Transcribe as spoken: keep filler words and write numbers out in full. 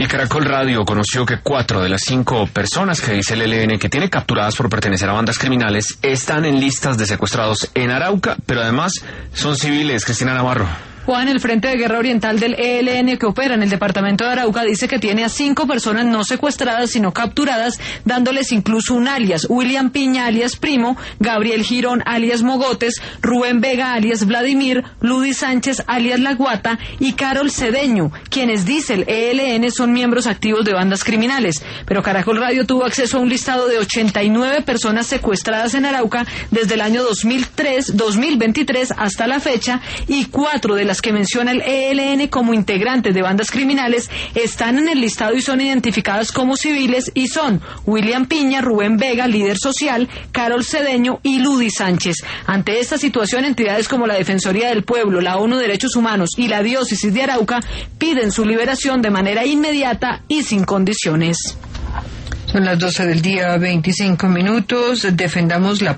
Y Caracol Radio conoció que cuatro de las cinco personas que dice el E L N que tiene capturadas por pertenecer a bandas criminales están en listas de secuestrados en Arauca, pero además son civiles. Cristina Navarro. Juan, el Frente de Guerra Oriental del E L N que opera en el departamento de Arauca dice que tiene a cinco personas no secuestradas sino capturadas, dándoles incluso un alias: William Piña alias Primo, Gabriel Girón alias Mogotes, Rubén Vega alias Vladimir, Ludy Sánchez alias La Guata y Carol Cedeño, quienes dice el E L N son miembros activos de bandas criminales. Pero Caracol Radio tuvo acceso a un listado de ochenta y nueve personas secuestradas en Arauca desde el año dos mil tres, dos mil veintitrés hasta la fecha, y cuatro de las que menciona el E L N como integrantes de bandas criminales están en el listado y son identificadas como civiles, y son William Piña, Rubén Vega, líder social, Carol Cedeño y Ludy Sánchez. Ante esta situación, entidades como la Defensoría del Pueblo, la ONU Derechos Humanos y la Diócesis de Arauca piden su liberación de manera inmediata y sin condiciones. Son las doce del día, veinticinco minutos. Defendamos la